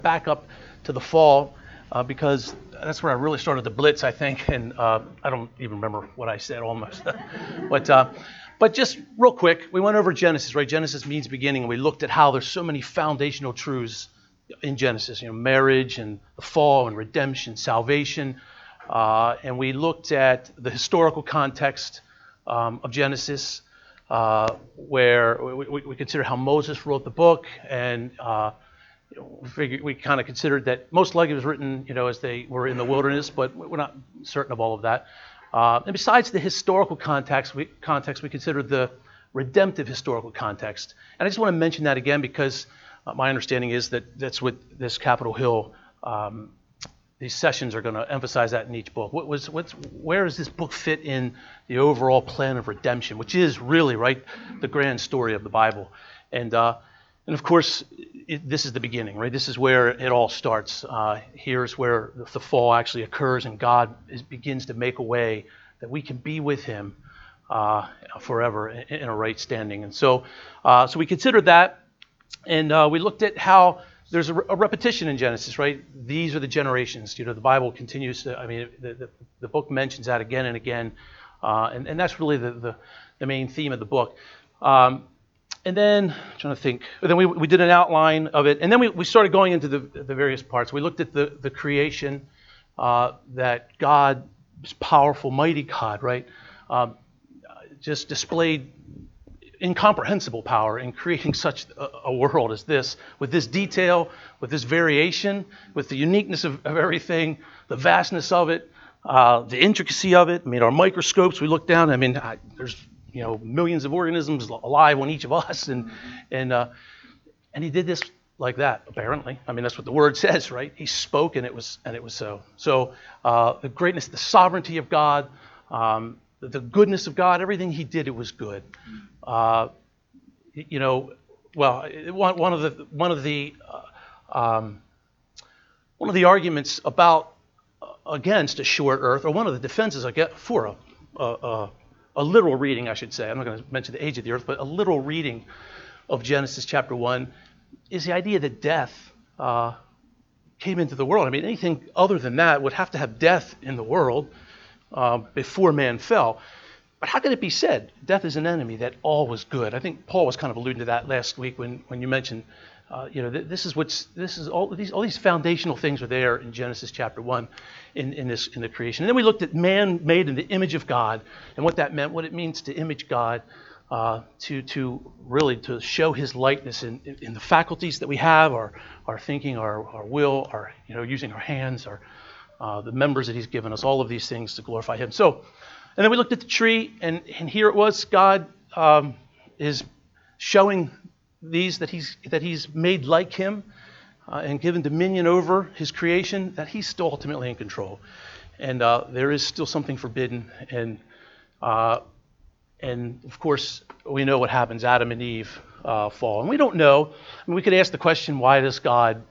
back up to the fall because that's where I really started to blitz, I think, and I don't even remember what I said almost. But just real quick, we went over Genesis, right? Genesis means beginning, and we looked at how there's so many foundational truths in Genesis, marriage and the fall and redemption, salvation, and we looked at the historical context of Genesis, where we consider how Moses wrote the book, and we kind of considered that most likely it was written, as they were in the wilderness, but we're not certain of all of that. And besides the historical context, we considered the redemptive historical context. And I just want to mention that again because my understanding is that that's what this Capitol Hill, these sessions are going to emphasize that in each book. Where does this book fit in the overall plan of redemption, which is really, right, the grand story of the Bible? And of course, this is the beginning, right? This is where it all starts. Here's where the fall actually occurs, and God begins to make a way that we can be with Him forever in a right standing. And so we considered that, and we looked at how there's a repetition in Genesis, right? These are the generations. The Bible continues to. The book mentions that again and again, and that's really the main theme of the book. And then, I'm trying to think, then we did an outline of it, and then we started going into the various parts. We looked at the creation, that God is powerful, mighty God, right? Just displayed incomprehensible power in creating such a world as this, with this detail, with this variation, with the uniqueness of everything, the vastness of it, the intricacy of it. Our microscopes, we look down, there's millions of organisms alive on each of us, and He did this like that, apparently. That's what the Word says, right? He spoke, and it was so. So the greatness, the sovereignty of God, the goodness of God, everything He did, it was good. One of the arguments against a short earth, or one of the defenses I get for a literal reading, I should say. I'm not going to mention the age of the earth, but a literal reading of Genesis chapter 1 is the idea that death came into the world. Anything other than that would have to have death in the world before man fell. But how can it be said, death is an enemy, that all was good? I think Paul was kind of alluding to that last week when you mentioned, all these foundational things are there in Genesis chapter 1 in the creation. And then we looked at man made in the image of God and what that meant, what it means to image God, to show His likeness in the faculties that we have, our thinking, our will, our using our hands, the members that He's given us, all of these things to glorify Him. So, and then we looked at the tree, and here it was, God is showing these that he's made like Him and given dominion over His creation, that He's still ultimately in control. And there is still something forbidden. And of course, we know what happens. Adam and Eve fall. And we don't know. We could ask the question, why does God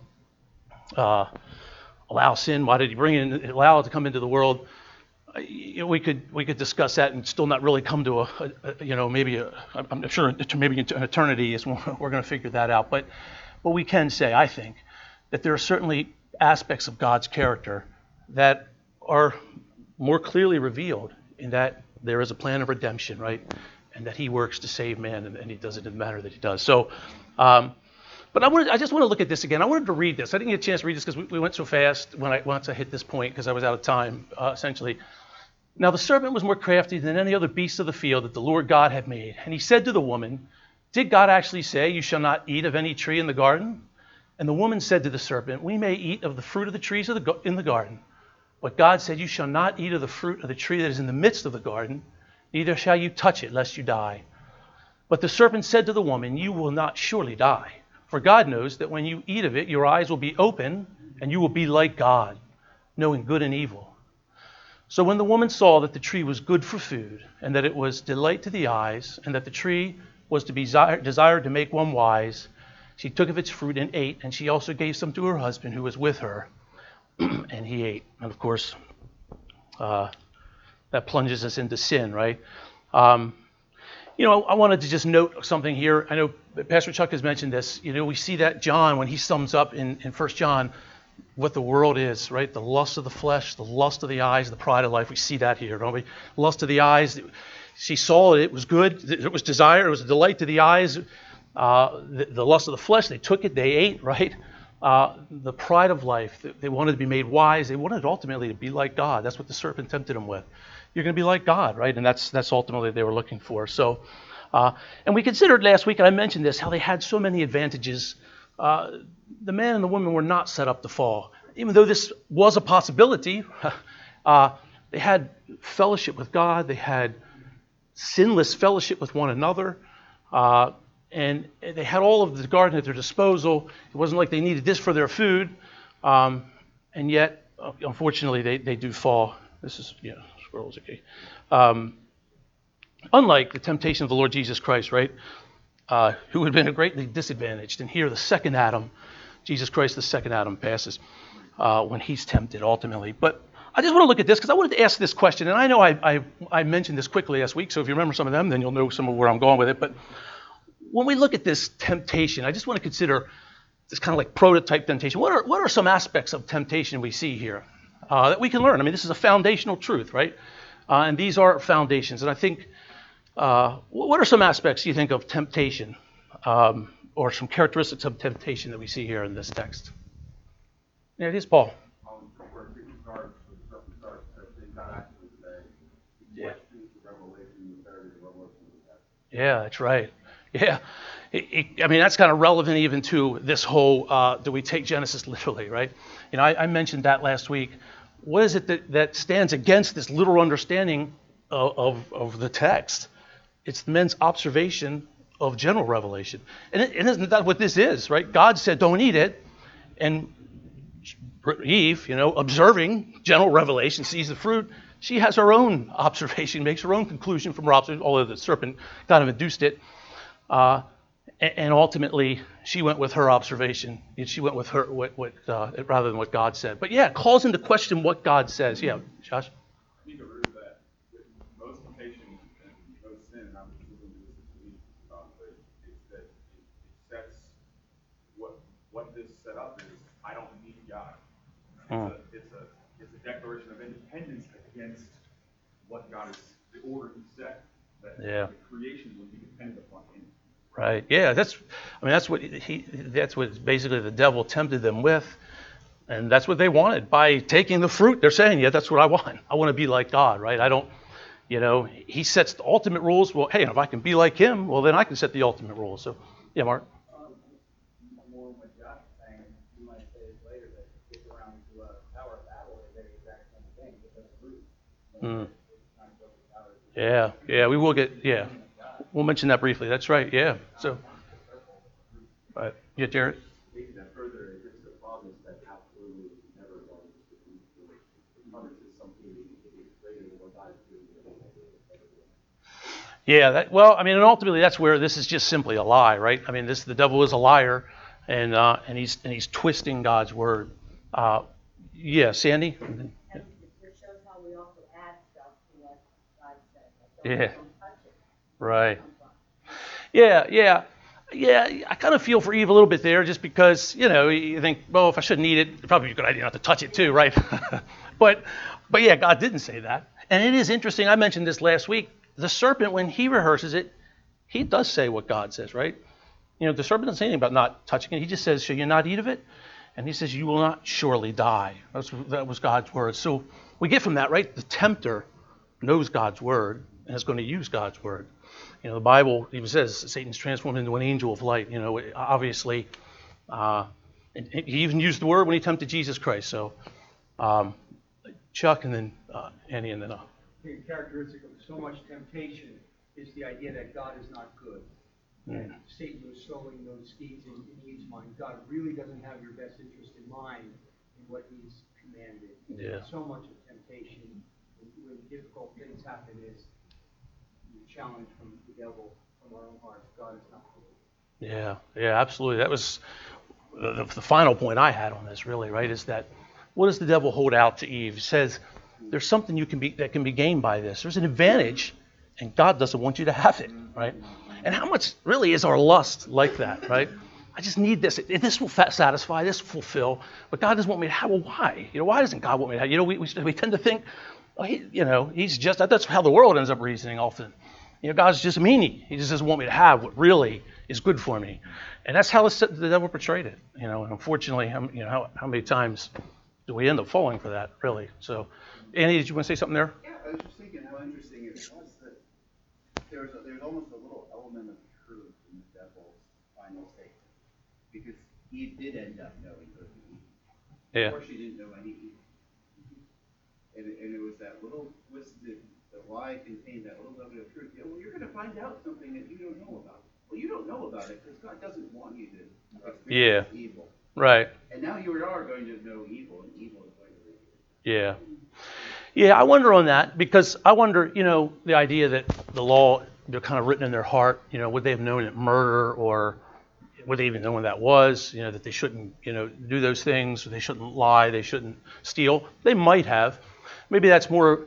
allow sin? Why did He allow it to come into the world? We could discuss that and still not really come to I'm sure maybe an eternity is when we're going to figure that out. But we can say, I think, that there are certainly aspects of God's character that are more clearly revealed in that there is a plan of redemption, right? And that He works to save man, and He does it in the manner that He does. So, but I just want to look at this again. I wanted to read this. I didn't get a chance to read this because we went so fast once I hit this point because I was out of time, essentially. Now the serpent was more crafty than any other beast of the field that the Lord God had made. And he said to the woman, "Did God actually say, 'You shall not eat of any tree in the garden?' And the woman said to the serpent, 'We may eat of the fruit of the trees in the garden. But God said, You shall not eat of the fruit of the tree that is in the midst of the garden, neither shall you touch it, lest you die.' But the serpent said to the woman, 'You will not surely die. For God knows that when you eat of it, your eyes will be open, and you will be like God, knowing good and evil.' So when the woman saw that the tree was good for food, and that it was delight to the eyes, and that the tree was to be desired to make one wise, she took of its fruit and ate, and she also gave some to her husband who was with her, and he ate." And of course, that plunges us into sin, right? I wanted to just note something here. I know Pastor Chuck has mentioned this. We see that John, when he sums up in 1 John what the world is, right? The lust of the flesh, the lust of the eyes, the pride of life. We see that here, don't we? Lust of the eyes. She saw it was good. It was desire. It was a delight to the eyes. The lust of the flesh, they took it, they ate, right? The pride of life. They wanted to be made wise. They wanted ultimately to be like God. That's what the serpent tempted them with. You're going to be like God, right? And that's ultimately what they were looking for. So, and we considered last week, and I mentioned this, how they had so many advantages. The man and the woman were not set up to fall. Even though this was a possibility, they had fellowship with God. They had sinless fellowship with one another. And they had all of the garden at their disposal. It wasn't like they needed this for their food. And yet, unfortunately, they do fall. This is, squirrels, okay. Unlike the temptation of the Lord Jesus Christ, right? Who had been greatly disadvantaged. And here, the second Adam, Jesus Christ, the second Adam, passes when he's tempted ultimately. But I just want to look at this because I wanted to ask this question. And I know I mentioned this quickly last week, so if you remember some of them, then you'll know some of where I'm going with it. But when we look at this temptation, I just want to consider this kind of like prototype temptation. What are some aspects of temptation we see here that we can learn? I mean, this is a foundational truth, right? And these are foundations. And I think, what are some aspects you think of temptation or some characteristics of temptation that we see here in this text? Yeah, it is Paul. Yeah, that's right. Yeah. I mean, that's kind of relevant even to this whole, do we take Genesis literally, right? I mentioned that last week. What is it that stands against this literal understanding of the text? It's men's observation of general revelation. And isn't that what this is, right? God said, don't eat it. And Eve, observing general revelation, sees the fruit. She has her own observation, makes her own conclusion from her observation, although the serpent kind of induced it. And ultimately, she went with her observation. She went with her rather than what God said. But yeah, it calls into question what God says. Yeah, Josh? I think the root of that, most temptation and most sin, and I'm presuming this is belief, but it's that it sets what this set up is. I don't need God. It's a declaration of independence against what God is, the order He set. That the creation would be dependent upon Him. Right. Yeah. That's what basically the devil tempted them with, and that's what they wanted by taking the fruit. They're saying, yeah, that's what I want. I want to be like God, right? I don't. He sets the ultimate rules. Well, hey, if I can be like Him, well, then I can set the ultimate rules. So, yeah, Mark. More what Josh is saying, you might say it later, that gets around to Tower of Babel, they did the exact same thing, because of fruit. Yeah, we will get, we'll mention that briefly. That's right, yeah. So, right. Yeah, Jared? Taking that further, it gets to the problem that absolutely never wants to be promises something greater than what God is doing. Yeah, and ultimately that's where this is just simply a lie, right? I mean, the devil is a liar, and he's twisting God's word. Yeah, Sandy? And it shows how we also add stuff to what God said. Yeah. Don't touch it. Right. Yeah. I kind of feel for Eve a little bit there, just because you think, well, if I shouldn't eat it, it's probably a good idea not to touch it too, right? but yeah, God didn't say that, and it is interesting. I mentioned this last week. The serpent, when he rehearses it, he does say what God says, right? The serpent doesn't say anything about not touching it. He just says, "Shall you not eat of it?" And he says, "You will not surely die." That was God's word. So we get from that, right? The tempter knows God's word and is going to use God's word. The Bible even says Satan's transformed into an angel of light. Obviously, and he even used the word when he tempted Jesus Christ. So, Chuck, and then Annie, and then. The characteristic of so much temptation is the idea that God is not good. And Satan was sowing those seeds in Eve's mind. God really doesn't have your best interest in mind in what He's commanded. Yeah. So much of temptation, when difficult things happen, is the challenge from the devil, from our own hearts. God is not good. Yeah, absolutely. That was the final point I had on this, really, right? Is that what does the devil hold out to Eve? He says there's something that can be gained by this. There's an advantage and God doesn't want you to have it, right? And how much really is our lust like that, right? I just need this. This will satisfy, this will fulfill, but God doesn't want me to have. Well, why? Why doesn't God want me to have? We tend to think, well, he's just, that's how the world ends up reasoning often. God's just a meanie. He just doesn't want me to have what really is good for me. And that's how the devil portrayed it. And unfortunately, how many times do we end up falling for that, really? So, Annie, did you want to say something there? Yeah, I was just thinking how interesting it was that there's almost a little element of truth in the devil's final statement. Because Eve did end up knowing good and evil. Yeah. Of course, she didn't know any evil. And it was that little twist that the lie contained, that little nugget of truth. Yeah, well, you're going to find out something that you don't know about. Well, you don't know about it because God doesn't want you to experience evil. Right. And now you are going to know evil, and evil is going to be evil. Yeah. Yeah, I wonder on that, because I wonder, the idea that the law, they're kind of written in their heart, would they have known that murder, or would they even know when that was, that they shouldn't, do those things, or they shouldn't lie, they shouldn't steal. They might have. Maybe that's more,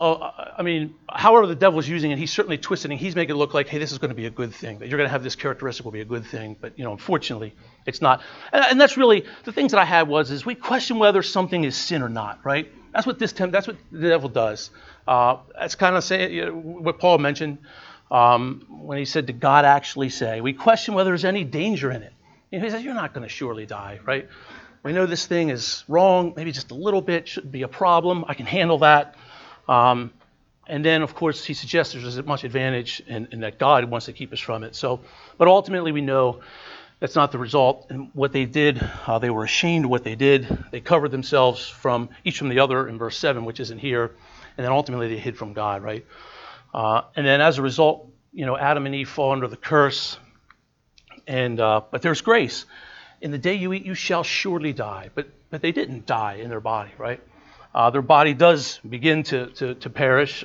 however the devil's using it, he's certainly twisting it. He's making it look like, hey, this is going to be a good thing, that you're going to have this characteristic will be a good thing. But, unfortunately, it's not. And that's really, the things that I had is we question whether something is sin or not, right? That's what that's what the devil does. That's kind of saying what Paul mentioned when he said, did God actually say? We question whether there's any danger in it. He says, you're not going to surely die, right? We know this thing is wrong, maybe just a little bit, shouldn't be a problem. I can handle that. And then, of course, he suggests there's as much advantage and that God wants to keep us from it. So, but ultimately we know that's not the result. And what they did, they were ashamed of what they did. They covered themselves from each from the other in verse 7, which isn't here. And then ultimately they hid from God, right? And then as a result, Adam and Eve fall under the curse. And but there's grace. In the day you eat, you shall surely die. But they didn't die in their body, right? Their body does begin to perish,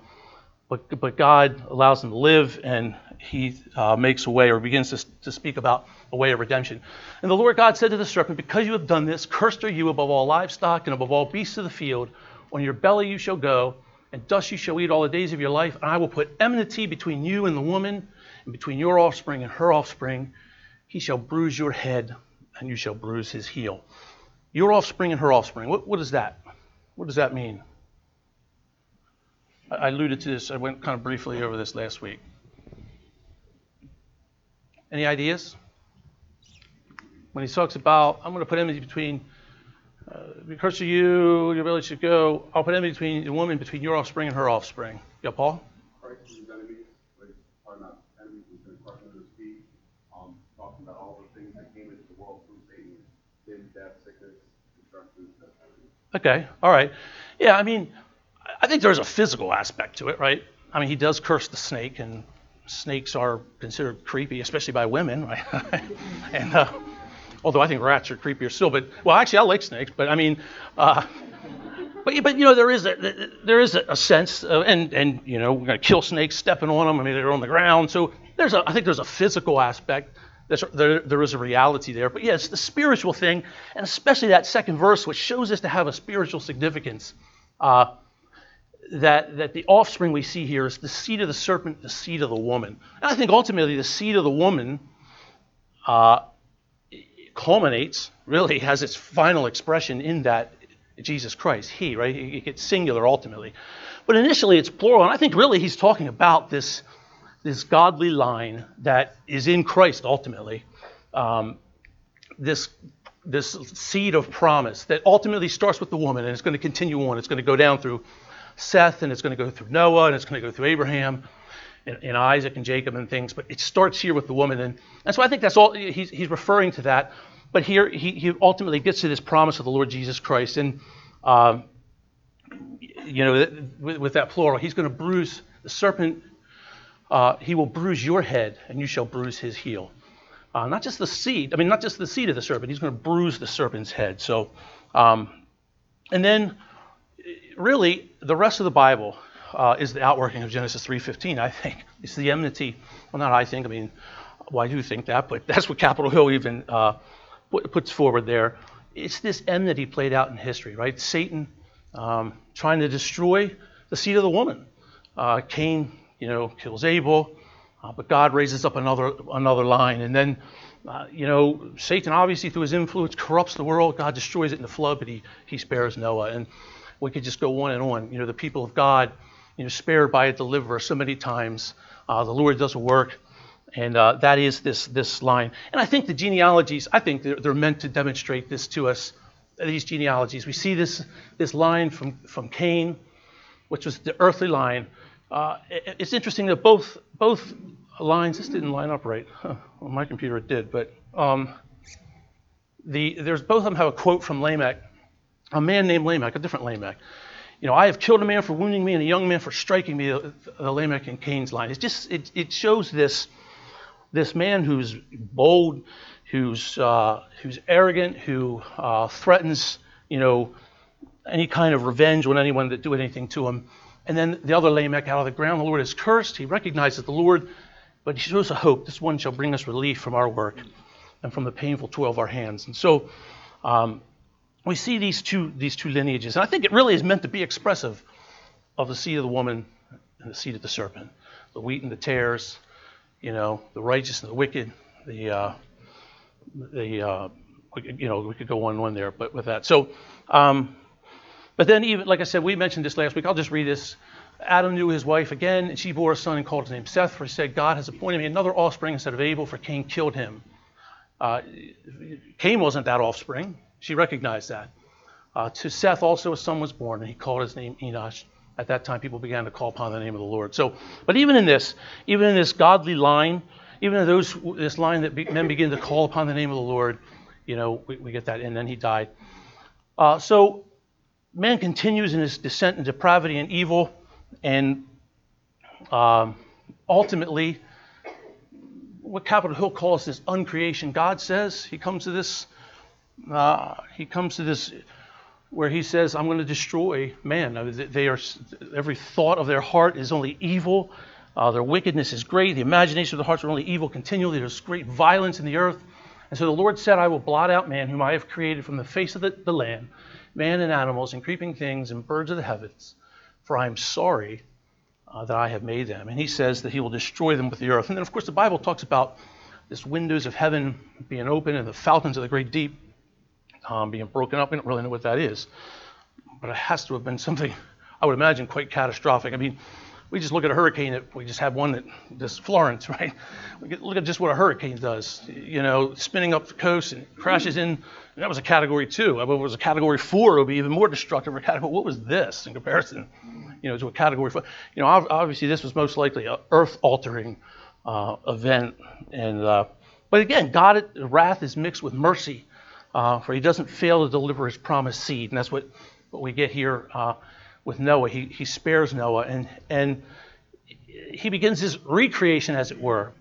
but God allows them to live, and he makes a way, or begins to speak about a way of redemption. And the Lord God said to the serpent, because you have done this, cursed are you above all livestock and above all beasts of the field. On your belly you shall go, and dust you shall eat all the days of your life. And I will put enmity between you and the woman, and between your offspring and her offspring. He shall bruise your head, and you shall bruise his heel. Your offspring and her offspring. What is that? What does that mean? I alluded to this. I went kind of briefly over this last week. Any ideas? When he talks about, I'm going to put enmity between, because of you, your village should go, I'll put enmity between the woman, between your offspring and her offspring. Yeah, Paul? Christ is his enemy, like talking about enemies, he's going to crush under his feet, talking about all the things that came into the world through Satan, sin, death, sickness, destruction, Okay, all right. Yeah, I think there's a physical aspect to it, right? He does curse the snake, and snakes are considered creepy, especially by women, right? And although I think rats are creepier still, actually I like snakes, but there is a sense, and we're going to kill snakes, stepping on them. They're on the ground, so I think there's a physical aspect. There is a reality there. But it's the spiritual thing, and especially that second verse, which shows us to have a spiritual significance, that the offspring we see here is the seed of the serpent, the seed of the woman. And I think ultimately the seed of the woman culminates, really has its final expression in that Jesus Christ, he, right? It gets singular ultimately. But initially it's plural, and I think really he's talking about this godly line that is in Christ ultimately, this seed of promise that ultimately starts with the woman, and it's going to continue on. It's going to go down through Seth, and it's going to go through Noah, and it's going to go through Abraham and Isaac and Jacob and things. But it starts here with the woman, and so I think that's all he's referring to that. But here he ultimately gets to this promise of the Lord Jesus Christ, and with that plural, he's going to bruise the serpent. He will bruise your head, and you shall bruise his heel. Not just the seed of the serpent. He's going to bruise the serpent's head. So, and then, really, the rest of the Bible is the outworking of Genesis 3:15. I think it's the enmity. Well, not I think. I do think that, but that's what Capitol Hill even puts forward there. It's this enmity played out in history, right? Satan trying to destroy the seed of the woman. Cain kills Abel, but God raises up another line. And then, Satan obviously through his influence corrupts the world. God destroys it in the flood, but he spares Noah. And we could just go on and on. The people of God, spared by a deliverer so many times. The Lord does a work, and that is this line. And I think the genealogies, I think they're meant to demonstrate this to us. These genealogies, we see this line from Cain, which was the earthly line. It's interesting that both lines, this didn't line up right. On my computer it did, but there's both of them have a quote from Lamech, a man named Lamech, a different Lamech. I have killed a man for wounding me and a young man for striking me, the Lamech and Cain's line. It shows this man who's bold, who's arrogant, who threatens, any kind of revenge on anyone that do anything to him. And then the other Lamech out of the ground, the Lord is cursed. He recognizes the Lord, but he shows a hope. This one shall bring us relief from our work and from the painful toil of our hands. And so we see these two lineages. And I think it really is meant to be expressive of the seed of the woman and the seed of the serpent. The wheat and the tares, the righteous and the wicked, we could go on and on there, but with that. So, but then even, like I said, we mentioned this last week. I'll just read this. Adam knew his wife again, and she bore a son and called his name Seth, for he said, God has appointed me another offspring instead of Abel, for Cain killed him. Cain wasn't that offspring. She recognized that. To Seth also a son was born, and he called his name Enosh. At that time, people began to call upon the name of the Lord. So, but even in this godly line, even in this line that men begin to call upon the name of the Lord, we get that, and then he died. So man continues in his descent in depravity and evil, and ultimately, what Capitol Hill calls this uncreation, God says, he comes to this where he says, I'm going to destroy man. Every thought of their heart is only evil. Their wickedness is great. The imagination of their hearts are only evil continually. There's great violence in the earth. And so the Lord said, I will blot out man, whom I have created from the face of the land, man and animals and creeping things and birds of the heavens, for I am sorry that I have made them. And he says that he will destroy them with the earth. And then, of course, the Bible talks about this windows of heaven being open and the fountains of the great deep being broken up. We don't really know what that is, but it has to have been something, I would imagine, quite catastrophic. I mean, we just look at a hurricane. We just had one this Florence, right? Look at just what a hurricane does. Spinning up the coast and crashes in. And that was a Category 2. If it was a Category 4, it would be even more destructive. What was this in comparison, to a Category 4? Obviously this was most likely an earth-altering event. And but again, God's wrath is mixed with mercy, for he doesn't fail to deliver his promised seed, and that's what we get here. With Noah, he spares Noah, and he begins his recreation, as it were.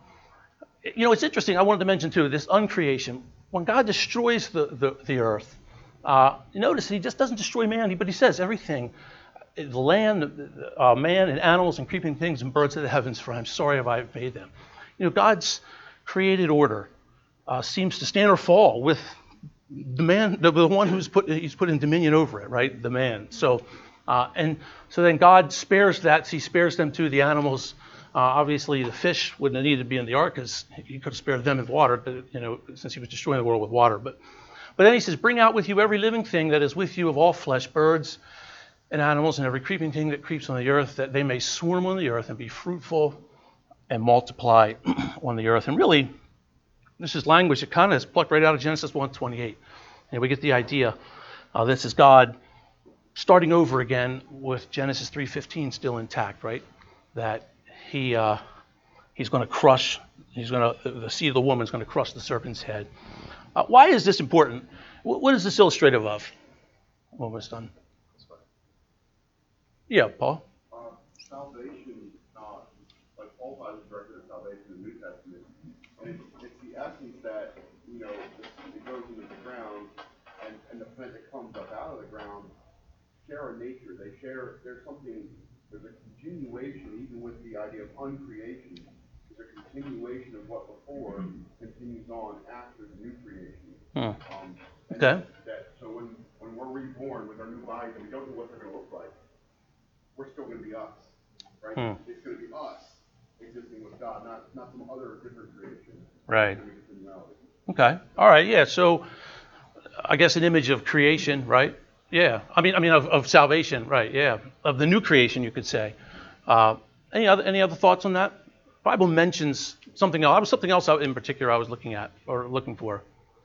It's interesting. I wanted to mention too this uncreation. When God destroys the earth, notice he just doesn't destroy man, but he says everything, the land, man and animals and creeping things and birds of the heavens. For I'm sorry if I have made them. God's created order seems to stand or fall with the man, the one he's put in dominion over it, right? The man. So then God spares that. He spares them too, the animals. Obviously, the fish wouldn't have needed to be in the ark because he could have spared them in the water, but, since he was destroying the world with water. But then he says, bring out with you every living thing that is with you of all flesh, birds and animals, and every creeping thing that creeps on the earth, that they may swarm on the earth and be fruitful and multiply on the earth. And really, this is language that kind of is plucked right out of Genesis 1:28. And we get the idea. This is God starting over again with Genesis 3:15 still intact, right? That he's going to crush, the seed of the woman is going to crush the serpent's head. Why is this important? What is this illustrative of? Almost done. Yeah, Paul? Salvation, like Paul finds the record of salvation in the New Testament, and it's the essence that, it goes into the ground, and the plant that comes up out of the ground share a nature. There's a continuation, even with the idea of uncreation. There's a continuation of what before continues on after the new creation. Okay. So when we're reborn with our new bodies, and we don't know what they're going to look like, we're still going to be us. right? Hmm. It's going to be us existing with God, not some other different creation. Right. It's gonna be continuality. Okay. All right. Yeah. So I guess an image of creation, right? Yeah. I mean of salvation, right? Yeah. Of the new creation, you could say. Any other thoughts on that? The Bible mentions something else. Something else in particular I was looking at or looking for.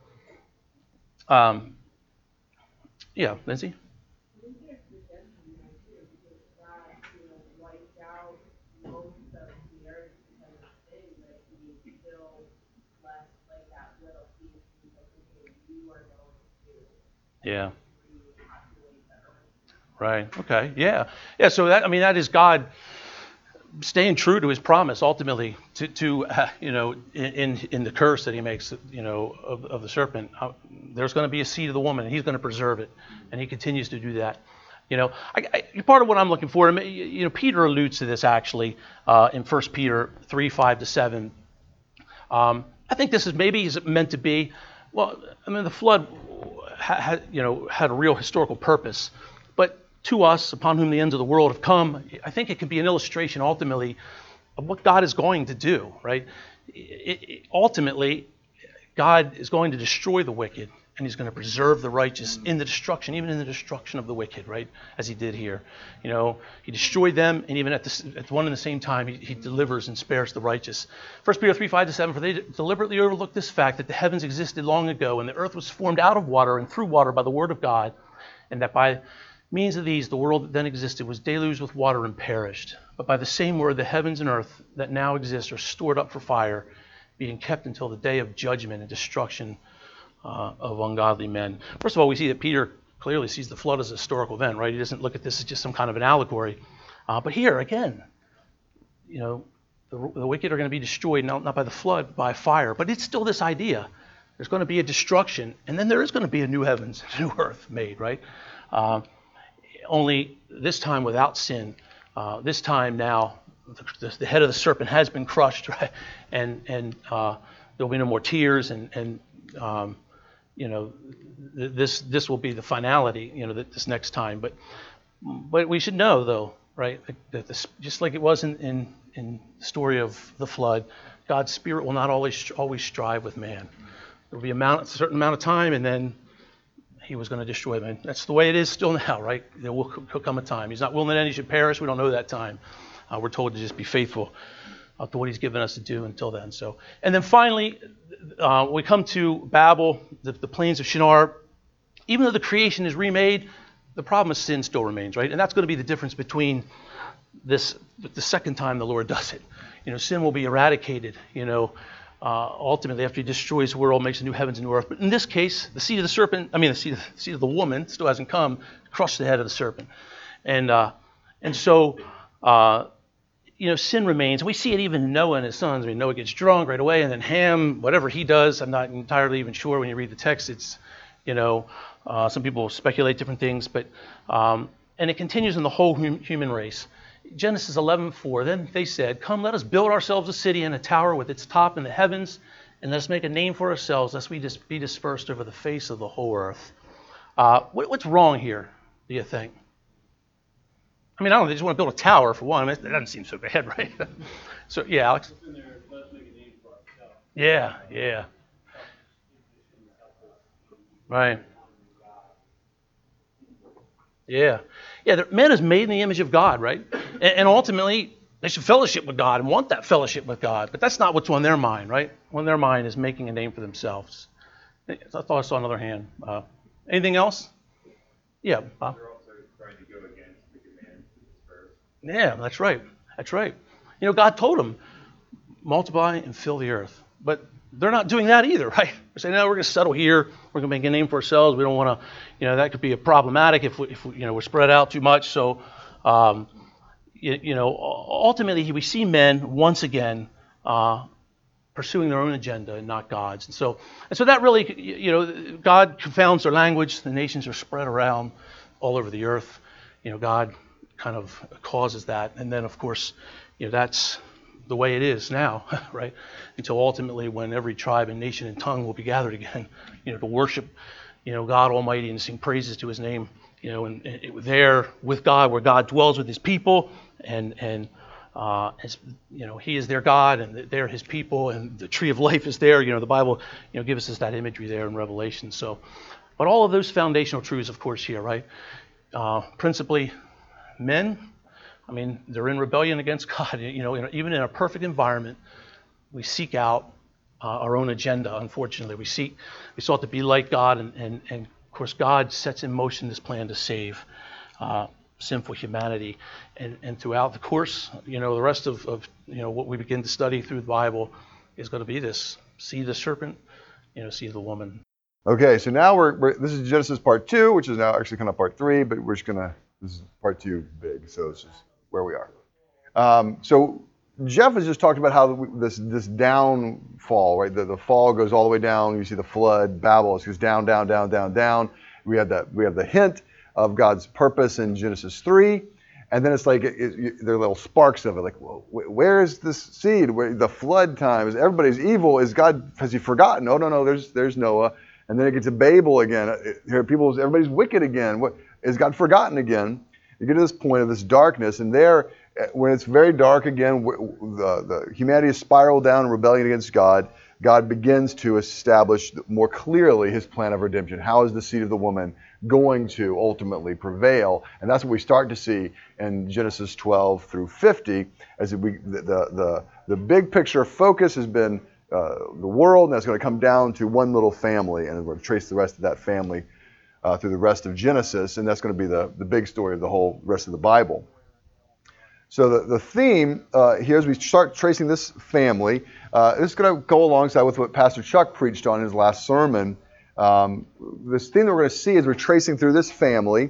Yeah, Lindsay. We get redemption idea because God, wiped out most of the earth because of sin, but he still left like that little piece because you are going to Yeah. repopulate the earth. Right. Okay. Yeah. Yeah. So that is God staying true to His promise ultimately to in the curse that He makes of the serpent. There's going to be a seed of the woman, and He's going to preserve it, and He continues to do that. Part of what I'm looking for, Peter alludes to this actually in 1 Peter 3:5-7. I think this is maybe meant to be. Well, the flood had a real historical purpose, but to us, upon whom the ends of the world have come, I think it can be an illustration ultimately of what God is going to do, right? Ultimately, God is going to destroy the wicked, and He's going to preserve the righteous in the destruction, even in the destruction of the wicked, right? As He did here. He destroyed them, and even at one and the same time, He delivers and spares the righteous. 1 Peter 3:5-7, for they deliberately overlooked this fact that the heavens existed long ago, and the earth was formed out of water and through water by the word of God, and that by means of these, the world that then existed was deluged with water and perished. But by the same word, the heavens and earth that now exist are stored up for fire, being kept until the day of judgment and destruction of ungodly men. First of all, we see that Peter clearly sees the flood as a historical event, right? He doesn't look at this as just some kind of an allegory. But here, again, the wicked are going to be destroyed, not by the flood, but by fire. But it's still this idea. There's going to be a destruction, and then there is going to be a new heavens, a new earth made, right? Only this time without sin. This time now, the head of the serpent has been crushed, right? And there'll be no more tears, and this will be the finality, this next time. But we should know, though, right, that just like it was in the story of the flood, God's Spirit will not always strive with man. There will be a certain amount of time, and then He was going to destroy them. That's the way it is still now, right? There will come a time. He's not willing that any should perish. We don't know that time. We're told to just be faithful to what He's given us to do until then. And then finally, we come to Babel, the plains of Shinar. Even though the creation is remade, the problem of sin still remains, right? And that's going to be the difference between the second time the Lord does it. Sin will be eradicated, ultimately after He destroys the world, makes a new heavens and new earth. But in this case, the seed of the woman still hasn't come, crushed the head of the serpent. And so sin remains. And we see it even in Noah and his sons. Noah gets drunk right away, and then Ham, whatever he does, I'm not entirely even sure when you read the text. It's, some people speculate different things, but and it continues in the whole human race. Genesis 11:4, then they said, come, let us build ourselves a city and a tower with its top in the heavens, and let us make a name for ourselves, lest we just be dispersed over the face of the whole earth. What's wrong here, do you think? I don't know, they just want to build a tower for one. That doesn't seem so bad, right? So, yeah, Alex? Yeah. Right. Yeah. Man is made in the image of God, right? And ultimately, they should fellowship with God and want that fellowship with God. But that's not what's on their mind, right? On their mind is making a name for themselves. I thought I saw another hand. Anything else? Yeah, Bob? They're also trying to go against the command to disperse. Yeah, that's right. God told them, multiply and fill the earth. But they're not doing that either, right? They're saying, no, we're going to settle here. We're going to make a name for ourselves. We don't want to, that could be problematic if we're spread out too much. So, ultimately we see men once again pursuing their own agenda and not God's. And so that really, God confounds their language. The nations are spread around all over the earth. God kind of causes that. And then, of course, that's the way it is now, right? Until ultimately when every tribe and nation and tongue will be gathered again, to worship God Almighty and sing praises to His name. There with God, where God dwells with His people, and as He is their God, and they're His people, and the tree of life is there. The Bible, gives us that imagery there in Revelation. So, but all of those foundational truths, of course, here, right? Principally, men. They're in rebellion against God. Even in a perfect environment, we seek out our own agenda. Unfortunately, we sought to be like God, and of course, God sets in motion this plan to save sinful humanity. And throughout the course, the rest of what we begin to study through the Bible is going to be this: see the serpent, see the woman. Okay, so now this is Genesis part 2, which is now actually kind of part 3, but this is part 2 big, so this is where we are. So Jeff has just talked about how this downfall, right? The fall goes all the way down. You see the flood, Babel, it goes down, down, down, down, down. We have the hint of God's purpose in Genesis 3, and then it's like there are little sparks of it. Like, where is this seed? Where the flood times? Everybody's evil. Has He forgotten? Oh no, there's Noah. And then it gets to Babel again. Everybody's wicked again. What is God forgotten again? You get to this point of this darkness, and there, when it's very dark again, the humanity is spiraled down in rebellion against God. God begins to establish more clearly His plan of redemption. How is the seed of the woman going to ultimately prevail? And that's what we start to see in Genesis 12 through 50, as the big picture focus has been the world, and that's going to come down to one little family, and we're going to trace the rest of that family through the rest of Genesis, and that's going to be the big story of the whole rest of the Bible. So the theme here, as we start tracing this family, this is going to go alongside with what Pastor Chuck preached on in his last sermon. This theme that we're going to see as we're tracing through this family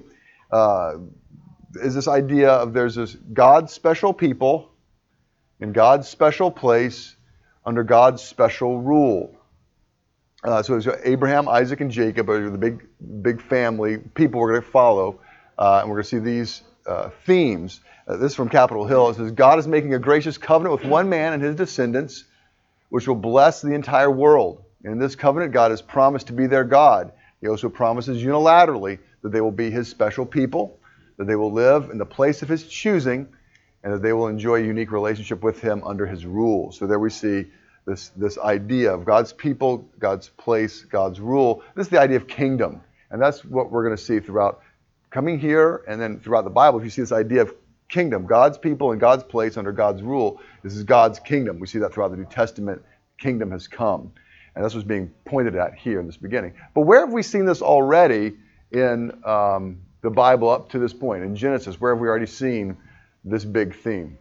is this idea of there's this God's special people in God's special place under God's special rule. So it's Abraham, Isaac, and Jacob are the big family people we're going to follow, and we're going to see these themes. This is from Capitol Hill. It says, God is making a gracious covenant with one man and his descendants, which will bless the entire world. In this covenant, God has promised to be their God. He also promises unilaterally that they will be His special people, that they will live in the place of His choosing, and that they will enjoy a unique relationship with Him under His rule. So there we see this idea of God's people, God's place, God's rule. This is the idea of kingdom. And that's what we're going to see throughout coming here and then throughout the Bible. If you see this idea of kingdom, God's people and God's place under God's rule, this is God's kingdom. We see that throughout the New Testament. Kingdom has come. And that's what's being pointed at here in this beginning. But where have we seen this already in the Bible up to this point? In Genesis, where have we already seen this big theme?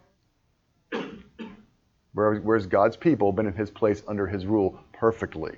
Where's God's people been in His place under His rule perfectly?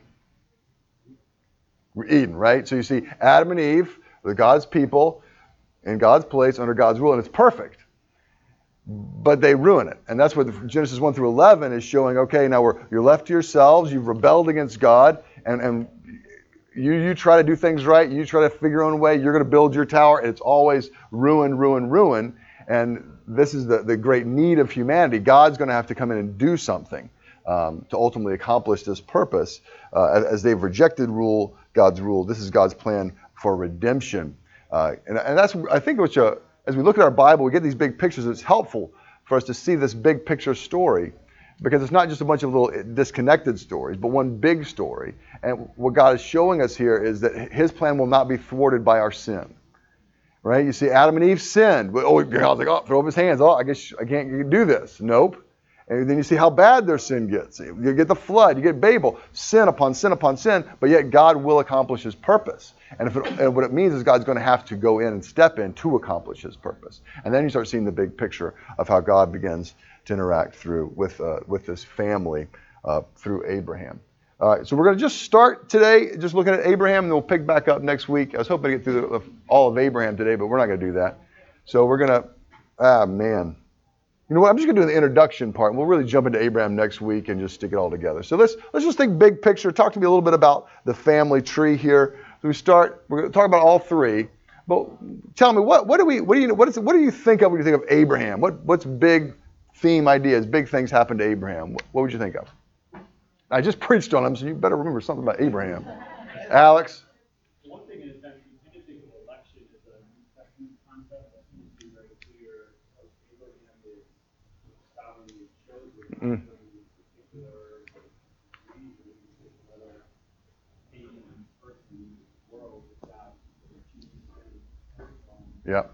Eden, right? So you see Adam and Eve, the God's people, in God's place under God's rule, and it's perfect. But they ruin it. And that's what Genesis 1 through 11 is showing. Okay, now you're left to yourselves, you've rebelled against God, and you try to do things right, you try to figure your own way, you're going to build your tower, and it's always ruin, ruin, ruin. And this is the great need of humanity. God's going to have to come in and do something to ultimately accomplish this purpose. As they've rejected God's rule, this is God's plan for redemption. And that's, I think, as we look at our Bible, we get these big pictures. It's helpful for us to see this big picture story, because it's not just a bunch of little disconnected stories, but one big story. And what God is showing us here is that His plan will not be thwarted by our sin. Right? You see, Adam and Eve sinned. God's like, throw up His hands. I guess I can't do this. Nope. And then you see how bad their sin gets. You get the flood. You get Babel. Sin upon sin upon sin. But yet God will accomplish His purpose. And what it means is God's going to have to go in and step in to accomplish His purpose. And then you start seeing the big picture of how God begins to interact with this family through Abraham. All right, so we're going to just start today just looking at Abraham, and then we'll pick back up next week. I was hoping to get through all of Abraham today, but we're not going to do that. So we're going to, man. You know what, I'm just going to do the introduction part, and we'll really jump into Abraham next week and just stick it all together. So let's just think big picture. Talk to me a little bit about the family tree here. So we're going to talk about all three, but tell me, what do you think of when you think of Abraham? What's big theme ideas, big things happen to Abraham? What would you think of? I just preached on him, so you better remember something about Abraham. Alex? One thing Mm. Yeah.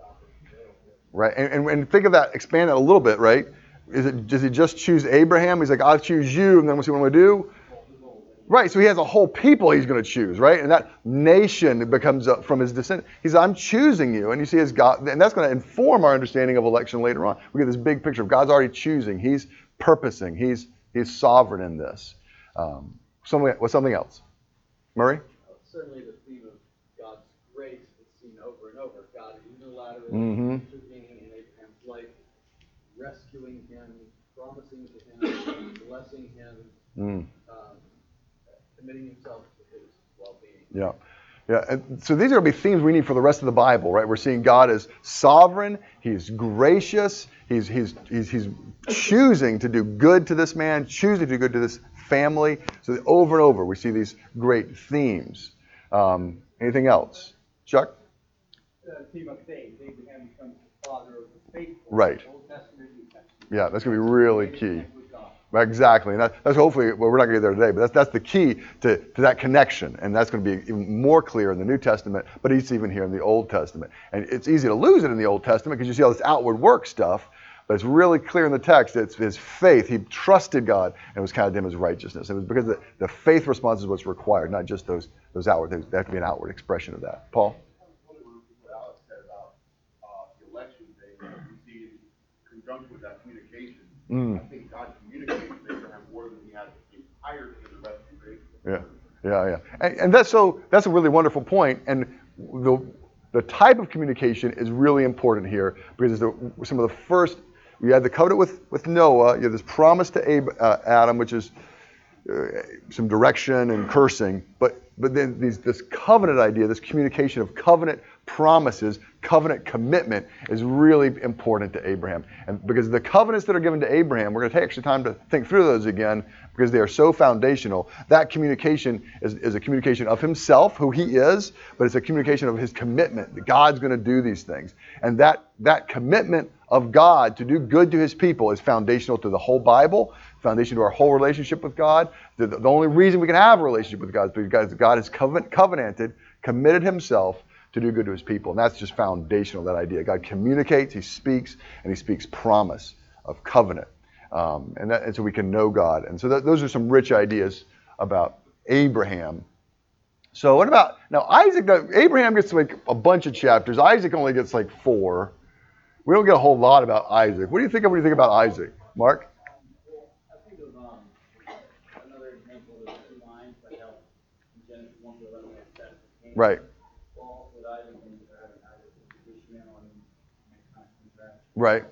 Right. And think of that, expand that a little bit, right? Does he just choose Abraham? He's like, I'll choose you, and then what's he want to do? Right, so he has a whole people he's going to choose, right? And that nation becomes from his descendant. He's, I'm choosing you. And you see his God, and that's going to inform our understanding of election later on. We get this big picture of God's already choosing. He's purposing. He's sovereign in this. Something else? Murray? Certainly the theme of God's grace is seen over and over. God unilaterally intervening in Abraham's life, rescuing him, promising to him, blessing him, committing himself to his well-being. Yeah. Yeah, and so these are going to be themes we need for the rest of the Bible, right? We're seeing God as sovereign, He's gracious, He's choosing to do good to this man, choosing to do good to this family. So over and over we see these great themes. Anything else? Chuck? The theme of faith. Abraham becomes the father of the faithful. Right. Old Testament, New Testament. Yeah, that's going to be really key. With God. Exactly, and that's hopefully, well, we're not going to get there today, but that's the key to that connection, and that's going to be even more clear in the New Testament, but it's even here in the Old Testament. And it's easy to lose it in the Old Testament because you see all this outward work stuff, but it's really clear in the text. It's his faith. He trusted God, and it was counted to him as righteousness. It was because the faith response is what's required, not just those outward things. There have to be an outward expression of that. Paul? What Alex said about the election thing, we see in conjunction with that communication. I think God communicated with Abraham more than he had prior to the rest of creation. Yeah. And that's a really wonderful point. And the type of communication is really important here because it's some of the first. You had the covenant with Noah. You have this promise to Adam, which is some direction and cursing. But then this covenant idea, this communication of covenant promises, covenant commitment is really important to Abraham. And because the covenants that are given to Abraham, we're going to take extra time to think through those again because they are so foundational. That communication is a communication of himself, who he is, but it's a communication of his commitment that God's going to do these things. And that commitment of God to do good to his people is foundational to the whole Bible, foundation to our whole relationship with God. The only reason we can have a relationship with God is because God has covenanted, committed himself to do good to his people. And that's just foundational, that idea. God communicates, he speaks, and he speaks promise of covenant. And so we can know God. And so those are some rich ideas about Abraham. So what about, now Isaac, Abraham gets like a bunch of chapters. Isaac only gets like 4. We don't get a whole lot about Isaac. What do you think of when you think about Isaac? Mark? I think of another example of the 2 lines that help in Genesis 1-11 that says Right. with Isaac and Ishmael and kind of contrast. Right.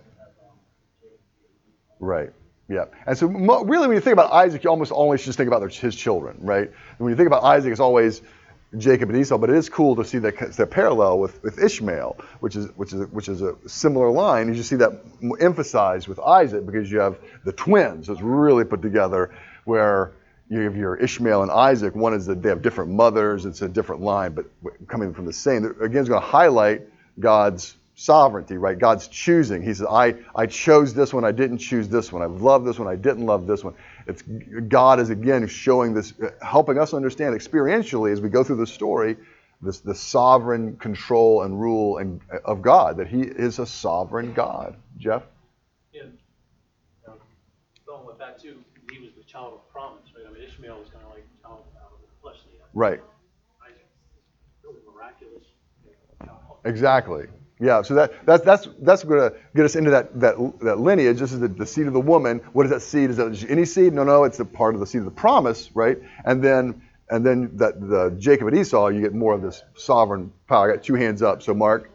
Right. Yeah. And so really when you think about Isaac, you almost always just think about his children, right? And when you think about Isaac, it's always Jacob and Esau, but it is cool to see the parallel with Ishmael, which is a similar line. You just see that emphasized with Isaac because you have the twins. So it's really put together where you have your Ishmael and Isaac. One is that they have different mothers. It's a different line, but coming from the same. Again, it's going to highlight God's sovereignty, right? God's choosing. He says, I chose this one. I didn't choose this one. I loved this one. I didn't love this one. It's God is again showing this, helping us understand experientially as we go through the story, the sovereign control and rule of God, that he is a sovereign God. Jeff? Yeah. Going with that too, he was the child of promise, right? I mean, Ishmael was kind of like the child out of the fleshly. Right. Isaac is really miraculous. Exactly. Yeah, so that's going to get us into that lineage. This is the seed of the woman. What is that seed? Is that any seed? No, it's the part of the seed of the promise, right? And then that the Jacob and Esau, you get more of this sovereign power. I got 2 hands up. So Mark.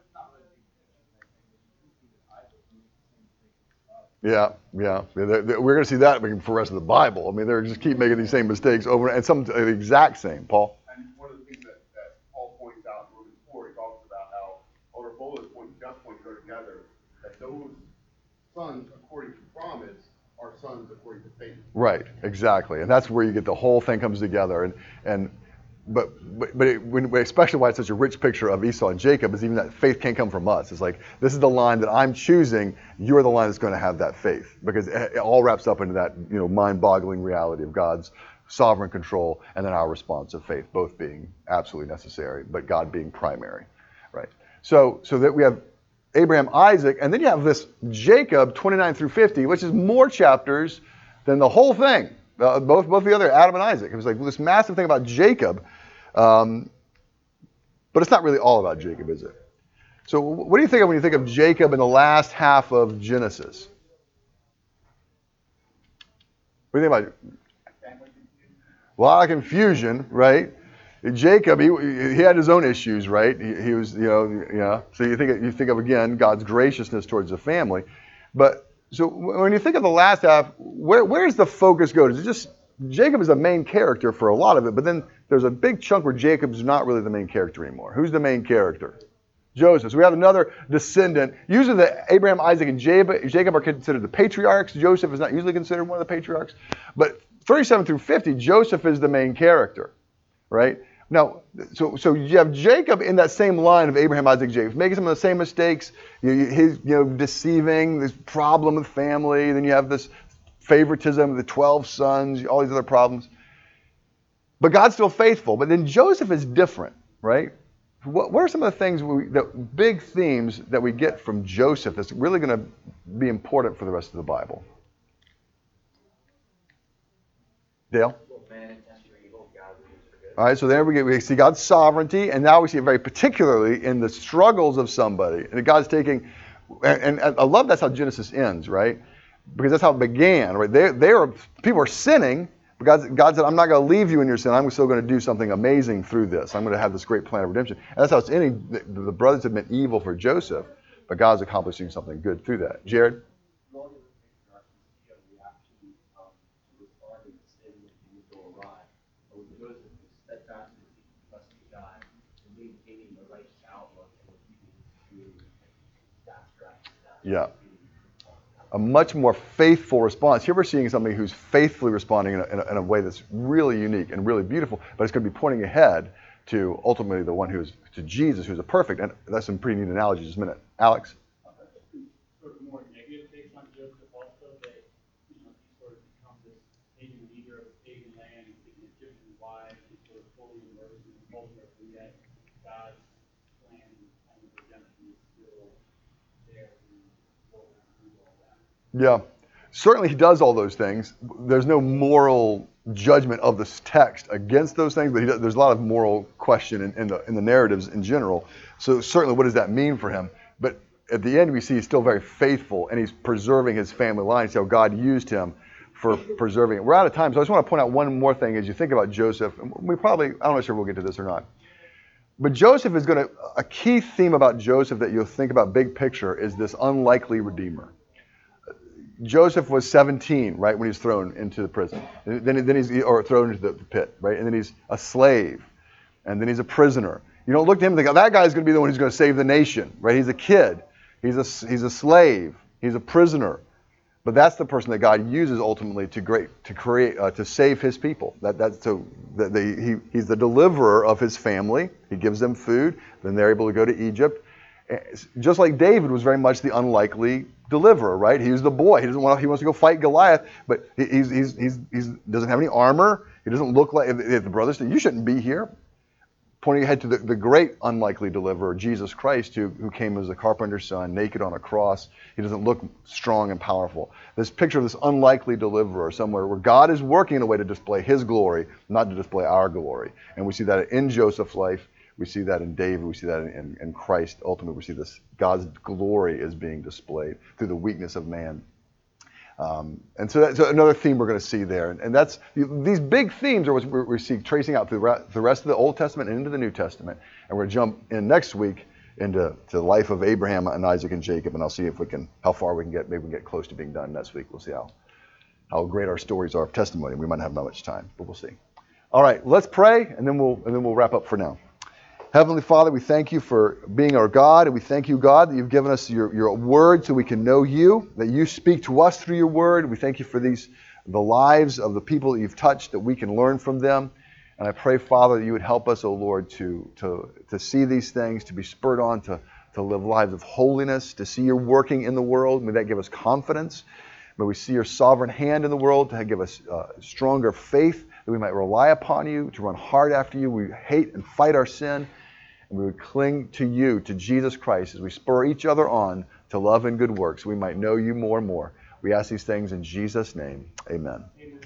Yeah. We're going to see that for the rest of the Bible. I mean, they just keep making these same mistakes over and some the exact same. Paul. And one of the things that Paul points out in Romans 4, he talks about how or both just points go together, that those sons according to promise are sons according to faith. Right, exactly. And that's where you get the whole thing comes together. And especially why it's such a rich picture of Esau and Jacob is even that faith can't come from us. It's like, this is the line that I'm choosing. You're the line that's going to have that faith, because it all wraps up into that, mind-boggling reality of God's sovereign control and then our response of faith, both being absolutely necessary, but God being primary, right? So that we have Abraham, Isaac, and then you have this Jacob, 29 through 50, which is more chapters than the whole thing. Both the other Adam and Isaac. It was like this massive thing about Jacob, but it's not really all about Jacob, is it? So what do you think of when you think of Jacob in the last half of Genesis? What do you think about it? A lot of confusion, right? Jacob, he had his own issues, right? He was, So you think of again God's graciousness towards the family, but. So when you think of the last half, where does the focus go? Does it just Jacob is the main character for a lot of it, but then there's a big chunk where Jacob's not really the main character anymore. Who's the main character? Joseph. So we have another descendant. Usually the Abraham, Isaac, and Jacob are considered the patriarchs. Joseph is not usually considered one of the patriarchs. But 37 through 50, Joseph is the main character, right? Now, so you have Jacob in that same line of Abraham, Isaac, Jacob, making some of the same mistakes. He's deceiving, this problem with family. Then you have this favoritism, the 12 sons, all these other problems. But God's still faithful. But then Joseph is different, right? What are some of the things, the big themes that we get from Joseph that's really going to be important for the rest of the Bible? Dale? All right, so there we see God's sovereignty, and now we see it very particularly in the struggles of somebody. And God's taking, and I love that's how Genesis ends, right? Because that's how it began, right? People are sinning, but God said, I'm not going to leave you in your sin. I'm still going to do something amazing through this. I'm going to have this great plan of redemption. And that's how it's ending. The brothers have meant evil for Joseph, but God's accomplishing something good through that. Jared? Yeah. A much more faithful response. Here we're seeing somebody who's faithfully responding in a way that's really unique and really beautiful, but it's going to be pointing ahead to ultimately the one to Jesus, who's a perfect. And that's some pretty neat analogy. Just a minute. Alex? Sort of more negative takes on Joseph also, that he sort of becomes this pagan leader of a pagan land, an Egyptian wife, he's sort of fully immersed in the culture, and yet God's plan and redemption is still there. Yeah, certainly he does all those things. There's no moral judgment of this text against those things, but there's a lot of moral question in the narratives in general. So certainly, what does that mean for him? But at the end, we see he's still very faithful, and he's preserving his family line. So God used him for preserving it. We're out of time, so I just want to point out one more thing as you think about Joseph. I'm not sure we'll get to this or not. But Joseph is a key theme about Joseph that you'll think about big picture is this unlikely redeemer. Joseph was 17, right, when he's thrown into the prison. Then he's thrown into the pit, right? And then he's a slave. And then he's a prisoner. You don't look to him and think, that guy's going to be the one who's going to save the nation, right? He's a kid. He's a slave. He's a prisoner. But that's the person that God uses ultimately to save his people. He's the deliverer of his family. He gives them food. Then they're able to go to Egypt. Just like David was very much the unlikely deliverer, right? He was the boy. He wants to go fight Goliath, but he doesn't have any armor. He doesn't look like the brothers say, you shouldn't be here. Pointing ahead to the great unlikely deliverer, Jesus Christ, who came as a carpenter's son, naked on a cross. He doesn't look strong and powerful. This picture of this unlikely deliverer somewhere where God is working in a way to display his glory, not to display our glory. And we see that in Joseph's life. We see that in David. We see that in Christ. Ultimately, we see this God's glory is being displayed through the weakness of man. And so that's another theme we're going to see there. And that's these big themes are what we see tracing out through the rest of the Old Testament and into the New Testament. And we're going to jump in next week into the life of Abraham and Isaac and Jacob. And I'll see how far we can get. Maybe we can get close to being done next week. We'll see how great our stories are of testimony. We might not have that much time, but we'll see. All right, let's pray, and then we'll wrap up for now. Heavenly Father, we thank you for being our God, and we thank you, God, that you've given us your word so we can know you, that you speak to us through your word. We thank you for the lives of the people that you've touched, that we can learn from them, And I pray, Father, that you would help us, O Lord, to see these things, to be spurred on to live lives of holiness, to see your working in the world. May that give us confidence. May we see your sovereign hand in the world to give us stronger faith, that we might rely upon you, to run hard after you. We hate and fight our sin, and we would cling to you, to Jesus Christ, as we spur each other on to love and good works. We might know you more and more. We ask these things in Jesus' name. Amen.